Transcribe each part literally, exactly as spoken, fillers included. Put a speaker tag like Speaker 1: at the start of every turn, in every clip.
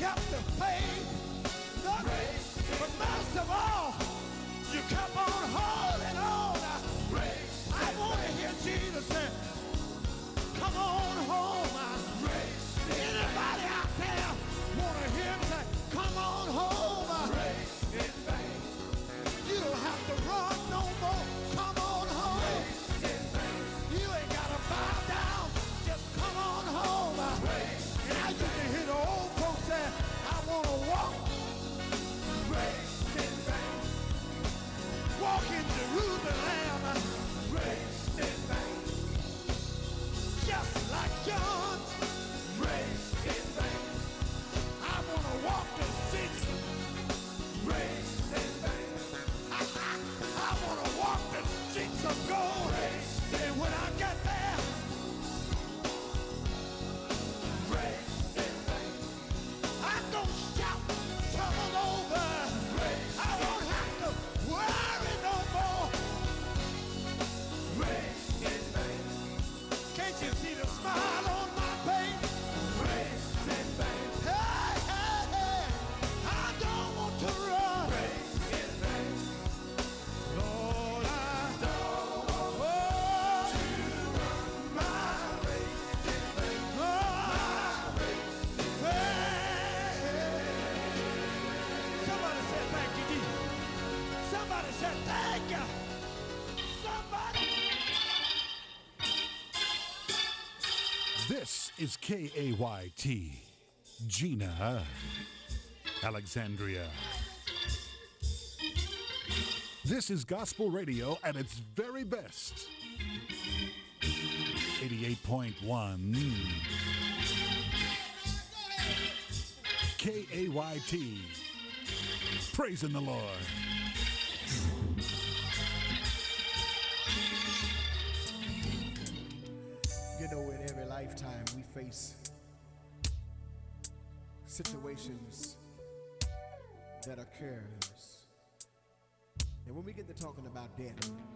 Speaker 1: kept the faith, nothing, but most of all, you kept on holding on. I want to hear Jesus say, come on home. Anybody out there want to hear him say, come on home. You don't have to run no more. Come on home. You ain't got to bow down. Just come on home. And I used to hear the old folks say, I want to walk. Walk in Jerusalem. Just like John. I want to walk the streets. I want to walk the streets of gold. And when I get there, I'm going to shout trouble over. I won't have to worry no more. Can't you see the smile on my face? Hey, hey, hey, I don't want to run. Lord, I don't want to run my race. My race. Somebody said thank you, Jesus. Somebody said thank you. Somebody.
Speaker 2: This is K A Y T, Gina, Alexandria. This is gospel radio at its very best. eighty-eight point one K A Y T, praising the Lord.
Speaker 1: You know, in every lifetime we face situations that occurs. And when we get to talking about death,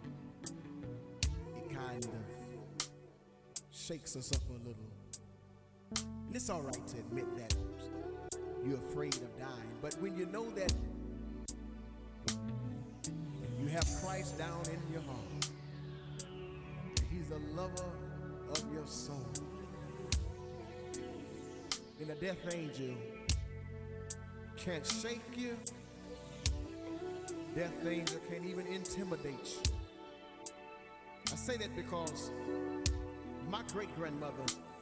Speaker 1: it kind of shakes us up a little. And it's all right to admit that you're afraid of dying. But when you know that you have Christ down in your heart, He's a lover of your soul, and a death angel can't shake you. Death angel can't even intimidate you. I say that because my great-grandmother,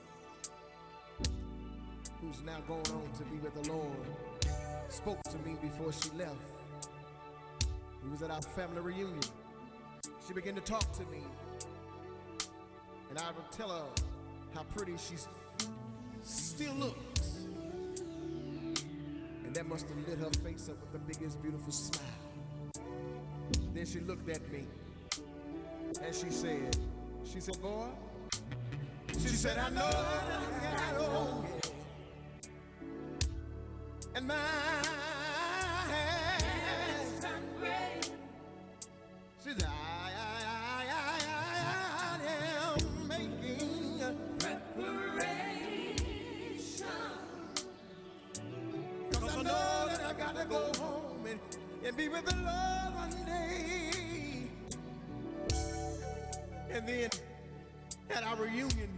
Speaker 1: who's now gone on to be with the Lord, spoke to me before she left. We was at our family reunion. She began to talk to me, and I would tell her how pretty she still looks. And that must have lit her face up with the biggest beautiful smile. Then she looked at me and she said, she said, boy, she said, I know I got old, and my hands turn gray. She said, I, I, I, I, I am making preparation, 'cause I know that I gotta go home and, and be with the Lord one day. And then at our reunion,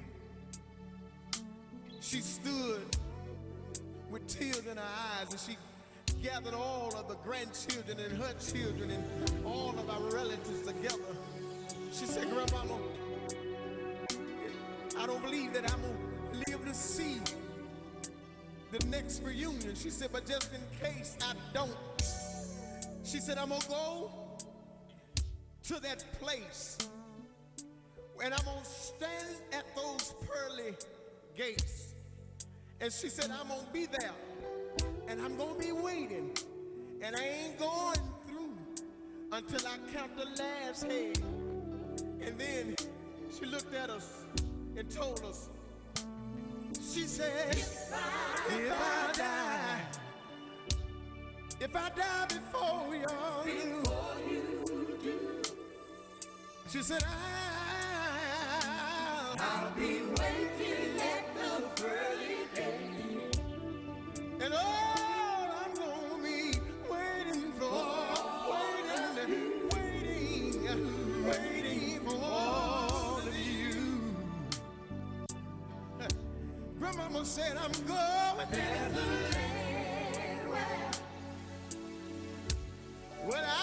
Speaker 1: she stood with tears in her eyes, and she gathered all of the grandchildren and her children and all of our relatives together. She said, Grandmama, I don't believe that I'm gonna live to see the next reunion. She said, but just in case I don't, she said, I'm gonna go to that place and I'm gonna stand at those pearly gates. And she said, I'm gonna be there and I'm gonna be waiting, and I ain't going through until I count the last head. And then she looked at us and told us, she said, if I, if I die, if I die before you, before you do, she said, I'll, I'll be waiting at the pearly gate. And oh, said I'm going.
Speaker 3: There's a land where,
Speaker 1: well, I,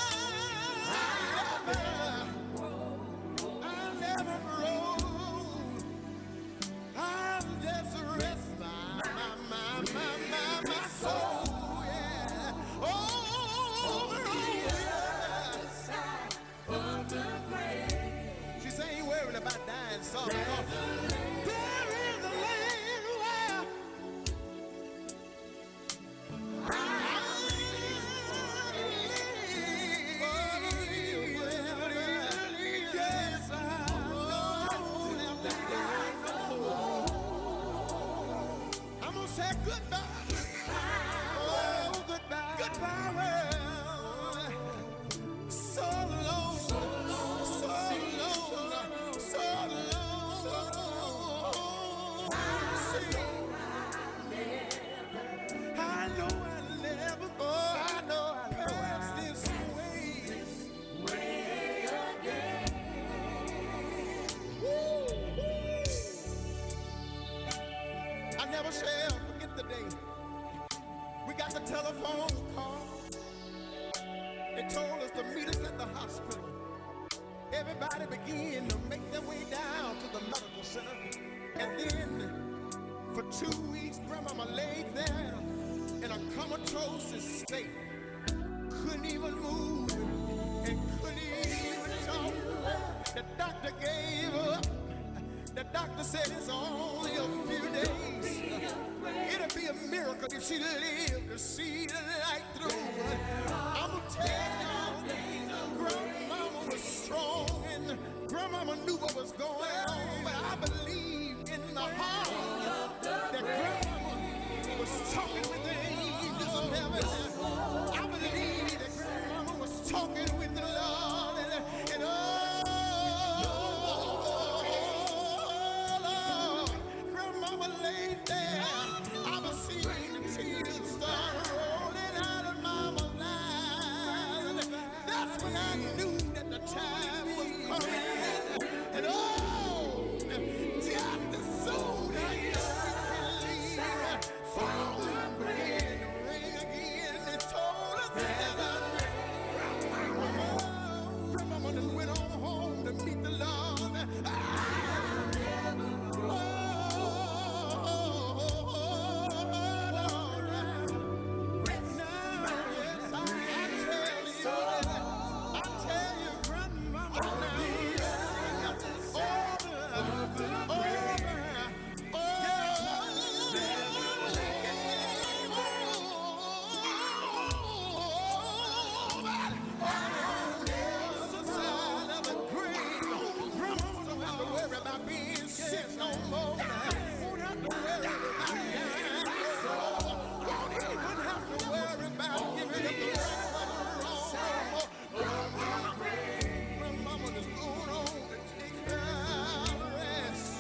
Speaker 1: I never, I never grow. I'll just rest my, my, my, my, my, my soul, yeah. Oh,
Speaker 3: on the other side of the grave.
Speaker 1: she say ain't worried about dying soft.
Speaker 3: There's a land
Speaker 1: There is a land where yes, I know I'm gonna say goodbye. Oh, goodbye. Goodbye, world. So long. So long. So long. So long. So long. I know I'll never, oh, I know I'll pass this way.
Speaker 3: way again.
Speaker 1: I never shall forget the day we got the telephone call. They told us to meet us at the hospital. Everybody began to make their way down to the medical center. And then for two weeks, Grandmama laid there in a comatose state. Couldn't even move and couldn't even talk. The doctor gave up. The doctor said it's only a few days. It'll be a miracle if she lived to see the light through. I'ma tell y'all, Grandmama was strong and Grandmama knew what was going on. But I believe in my heart that Grandmama was talking with the angels of heaven. I believe that Grandmama was talking with the Lord. And, and oh, Lord, Grandmama laid there. I was seeing the tears start rolling out of Mama's eyes. That's when I knew that the time was coming. And oh, just as soon as we believe, for the bread ring again, they told us that Grandmama, Grandmama done went on home to meet the Lord. I never sick no more. Won't have to worry about dying. Won't even have to worry about giving up the right from the wrong. Grandmama just going on to take her rest.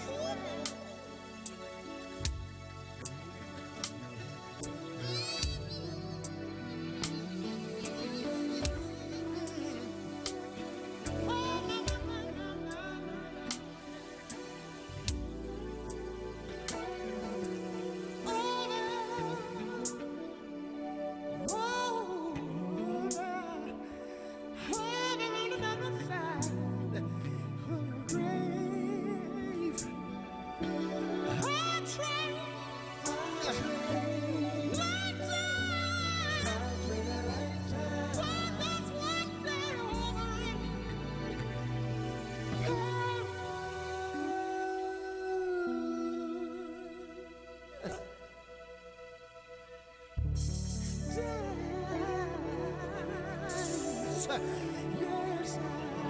Speaker 1: Yes,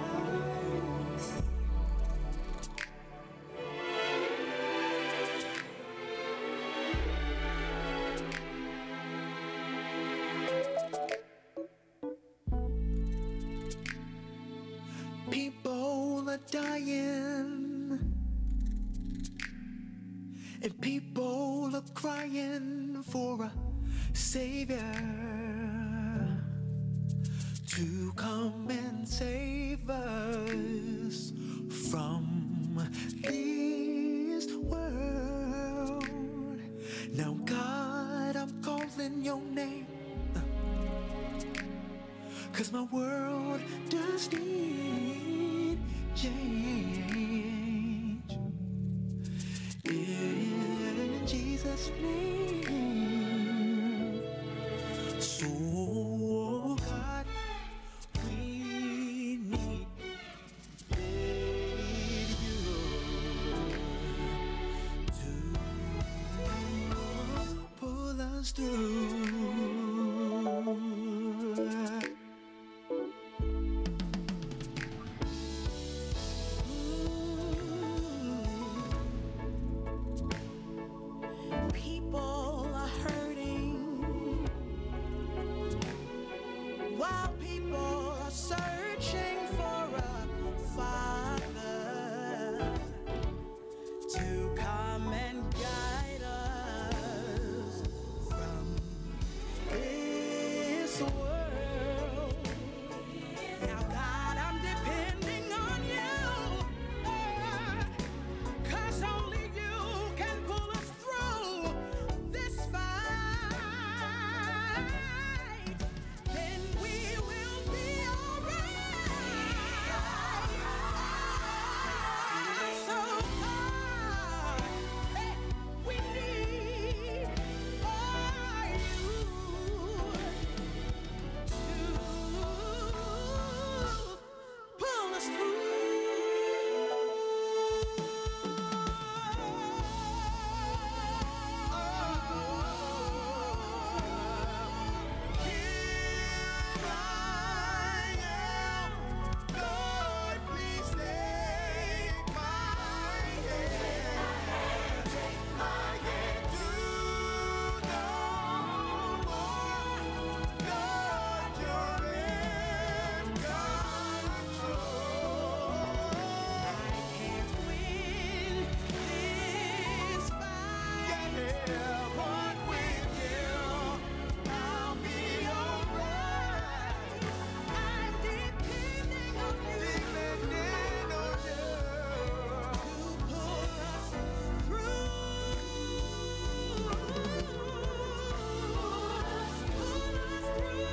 Speaker 1: people are dying, and people are crying for a savior to come and save us from this world.
Speaker 4: calling your name. Uh, Cause my world does need change. In Jesus' name. So, God, we need, need you to pull us through. People are hurting while people are searching for a father to come and guide us from this world. Now, God, I'm depending on you, uh, 'cause only you can pull us through this fight. Then we will be alright. So, God, hey, we need are you to pull us through. Here I am, Lord, please take my hand. Take my hand. Do no more, Lord, you're in control. I can't win this fight, but with you, I'll be alright. I'm depending on you, depending on you to pull us through. Pull us through.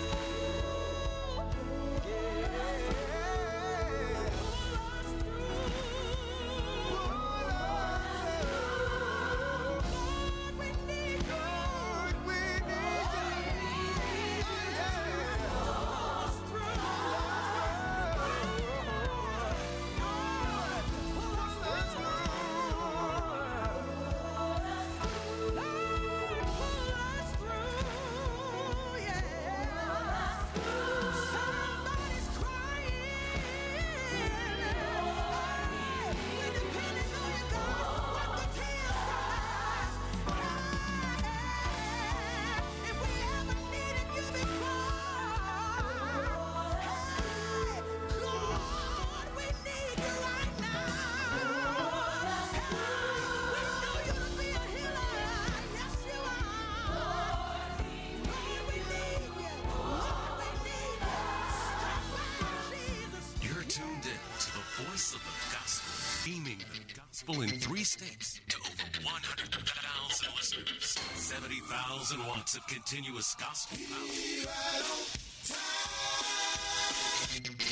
Speaker 4: Somebody's crying. We're depending on you, God. Wipe the tears from our eyes. If we ever needed you before, hey, Lord, we need you right now. We know you to be a healer. Yes, you are. Lord, we need you. Lord, we need you. Stop by, Jesus.
Speaker 5: You're tuned in to the voice of the gospel, beaming the gospel in three states to over one hundred thousand listeners, seventy thousand watts of continuous gospel power.